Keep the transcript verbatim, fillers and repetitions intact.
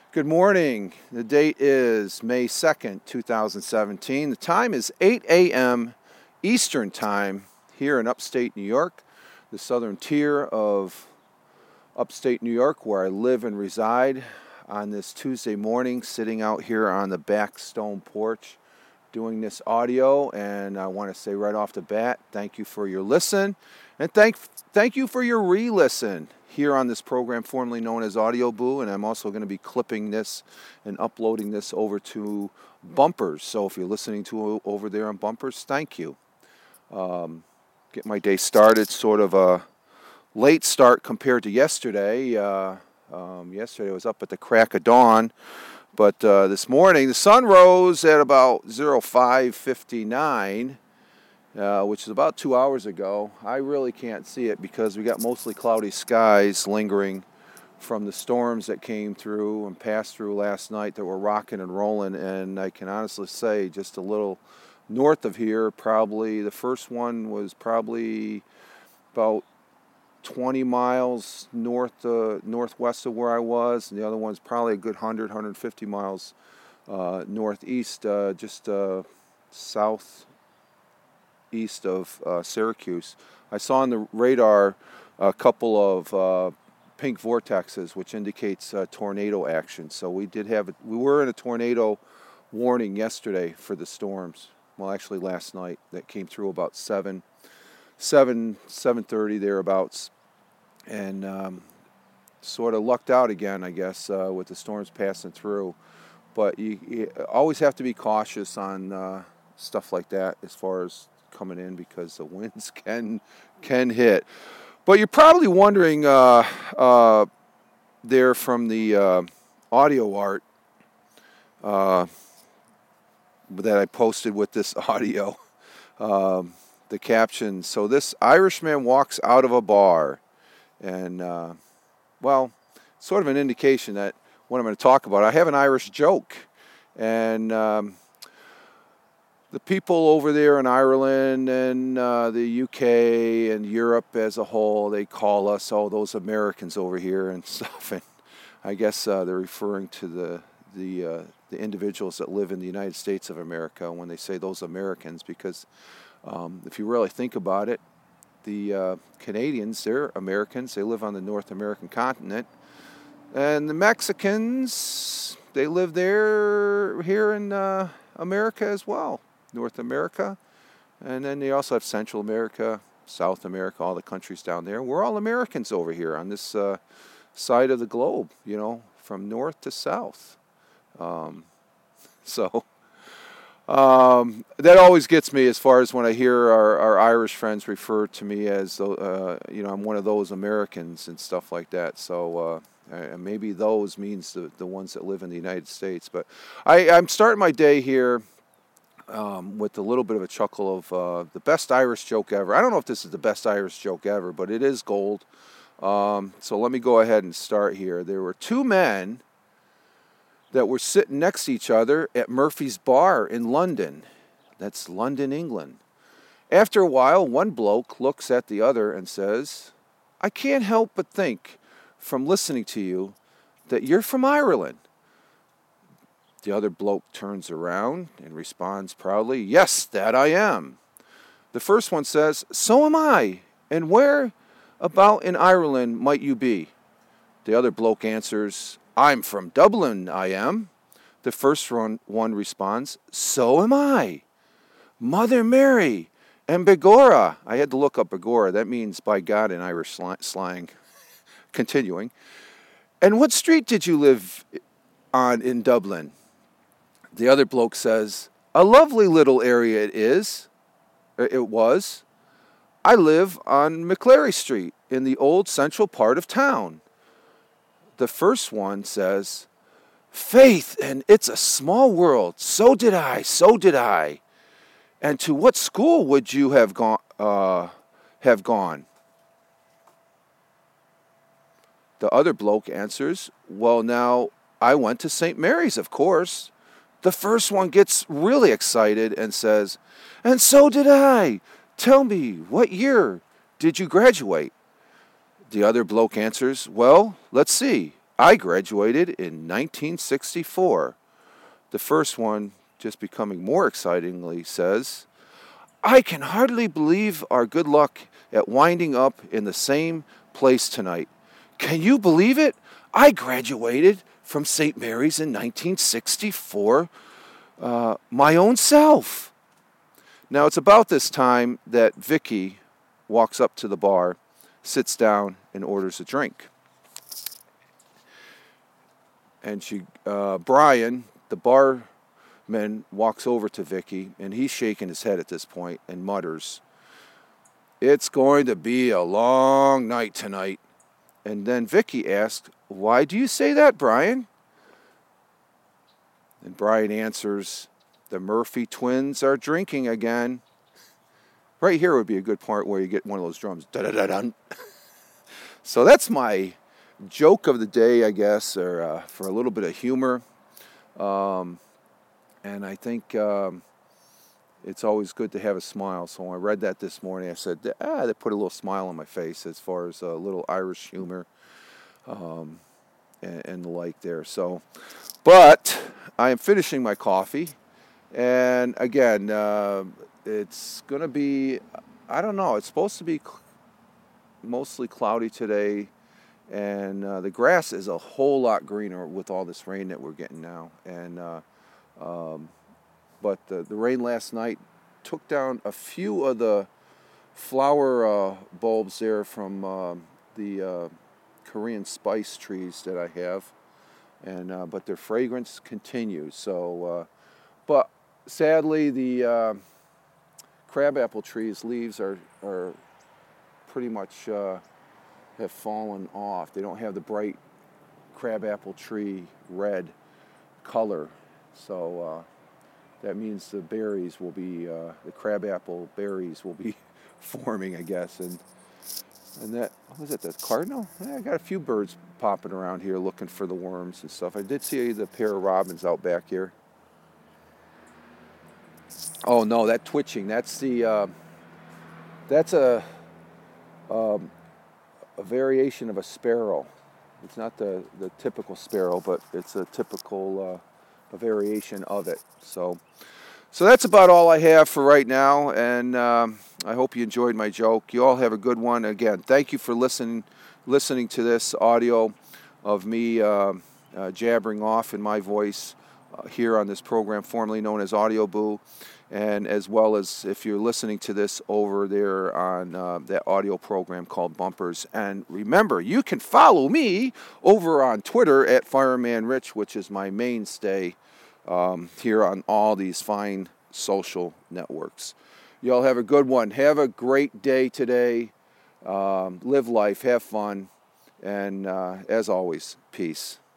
Good morning. The date is May second, two thousand seventeen. The time is eight a.m. Eastern Time here in upstate New York, the southern tier of upstate New York where I live and reside. On this Tuesday morning, sitting out here on the back stone porch doing this audio, and I want to say right off the bat, thank you for your listen, and thank thank you for your re-listen here on this program formerly known as Audio Boo, and I'm also going to be clipping this and uploading this over to Bumpers. So if you're listening to over there on Bumpers, thank you. Um, get my day started, sort of a late start compared to yesterday. Uh, um, yesterday I was up at the crack of dawn, but uh, this morning the sun rose at about oh five fifty-nine. Uh, which is about two hours ago. I really can't see it because we got mostly cloudy skies lingering from the storms that came through and passed through last night that were rocking and rolling. And I can honestly say just a little north of here, probably the first one was probably about twenty miles north, uh, northwest of where I was, and the other one's probably a good one hundred, one hundred fifty miles uh, northeast, uh, just uh, south east of uh, Syracuse. I saw on the radar a couple of uh, pink vortexes, which indicates uh, tornado action. So we did have, a, we were in a tornado warning yesterday for the storms. Well, actually last night that came through about seven, seven, seven thirty thereabouts, and um, sort of lucked out again, I guess, uh, with the storms passing through. But you, you always have to be cautious on uh, stuff like that as far as coming in, because the winds can can hit. But you're probably wondering uh, uh, there from the uh, audio art uh, that I posted with this audio, um, the caption. So this Irishman walks out of a bar, and uh, well, sort of an indication that what I'm going to talk about. I have an Irish joke, and um, the people over there in Ireland and uh, the U K and Europe as a whole, they call us, oh, those Americans over here and stuff. And I guess uh, they're referring to the the uh, the individuals that live in the United States of America when they say those Americans, because um, if you really think about it, the uh, Canadians, they're Americans. They live on the North American continent. And the Mexicans, they live there here in uh, America as well. North America, and then they also have Central America, South America, all the countries down there. We're all Americans over here on this uh, side of the globe, you know, from north to south. Um, so um, that always gets me as far as when I hear our, our Irish friends refer to me as, uh, you know, I'm one of those Americans and stuff like that. So uh, maybe those means the, the ones that live in the United States. But I, I'm starting my day here Um, with a little bit of a chuckle of uh, the best Irish joke ever. I don't know if this is the best Irish joke ever, but it is gold. Um, so let me go ahead and start here. There were two men that were sitting next to each other at Murphy's Bar in London. That's London, England. After a while, one bloke looks at the other and says, "I can't help but think from listening to you that you're from Ireland." The other bloke turns around and responds proudly, "Yes, that I am." The first one says, "So am I. And where about in Ireland might you be?" The other bloke answers, "I'm from Dublin, I am." The first one, one responds, "So am I. Mother Mary and Begorra." I had to look up Begorra. That means by God in Irish slang. Continuing. "And what street did you live on in Dublin?" The other bloke says, "A lovely little area it is. It was. I live on McClary Street in the old central part of town." The first one says, "Faith, and it's a small world. So did I, so did I. And to what school would you have gone? Uh, have gone?" The other bloke answers, "Well, now, I went to Saint Mary's, of course." The first one gets really excited and says, "And so did I. Tell me, what year did you graduate?" The other bloke answers, "Well, let's see. I graduated in nineteen sixty-four. The first one, just becoming more excitingly, says, I can hardly believe our good luck at winding up in the same place tonight. Can you believe it? I graduated from Saint Mary's in nineteen sixty-four, uh, my own self. Now, it's about this time that Vicky walks up to the bar, sits down, and orders a drink. And she, uh, Brian, the barman, walks over to Vicky, and he's shaking his head at this point and mutters, it's going to be a long night tonight. And then Vicky asked, why do you say that, Brian? And Brian answers, the Murphy twins are drinking again. Right here would be a good part where you get one of those drums. Da-da-da-dun. So that's my joke of the day, I guess, or uh, for a little bit of humor. Um, and I think um, it's always good to have a smile. So when I read that this morning, I said, ah, that put a little smile on my face as far as a little Irish humor um, and, and the like there. So, but I am finishing my coffee. And again, uh, it's going to be, I don't know, it's supposed to be cl- mostly cloudy today. And uh, the grass is a whole lot greener with all this rain that we're getting now. And uh, um, but the, the rain last night took down a few of the flower uh, bulbs there from uh, the uh, Korean spice trees that I have. And uh, but their fragrance continues. So, uh, but sadly, the uh, crabapple trees' leaves are are pretty much. Uh, have fallen off. They don't have the bright crabapple tree red color. So uh, that means the berries will be, uh, the crabapple berries will be forming, I guess. And and that, what was it, the cardinal? Yeah, I got a few birds popping around here looking for the worms and stuff. I did see the pair of robins out back here. Oh no, that twitching, that's the, uh, that's a, um, a variation of a sparrow. It's not the, the typical sparrow, but it's a typical uh, a variation of it. So so that's about all I have for right now, and um, I hope you enjoyed my joke. You all have a good one. Again, thank you for listening listening to this audio of me uh, uh, jabbering off in my voice uh, here on this program formerly known as Audio Boo. And as well as if you're listening to this over there on uh, that audio program called Bumpers. And remember, you can follow me over on Twitter at Fireman Rich, which is my mainstay um, here on all these fine social networks. Y'all have a good one. Have a great day today. Um, live life, have fun, and uh, as always, peace.